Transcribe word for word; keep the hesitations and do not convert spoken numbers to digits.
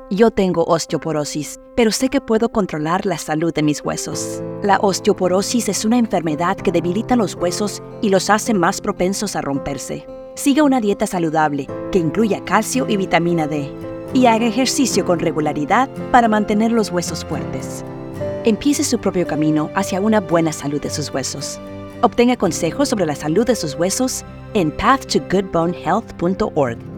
Yo tengo osteoporosis, pero sé que puedo controlar la salud de mis huesos. La osteoporosis es una enfermedad que debilita los huesos y los hace más propensos a romperse. Siga una dieta saludable que incluya calcio y vitamina D y haga ejercicio con regularidad para mantener los huesos fuertes. Empiece su propio camino hacia una buena salud de sus huesos. Obtenga consejos sobre la salud de sus huesos en path to good bone health punto org.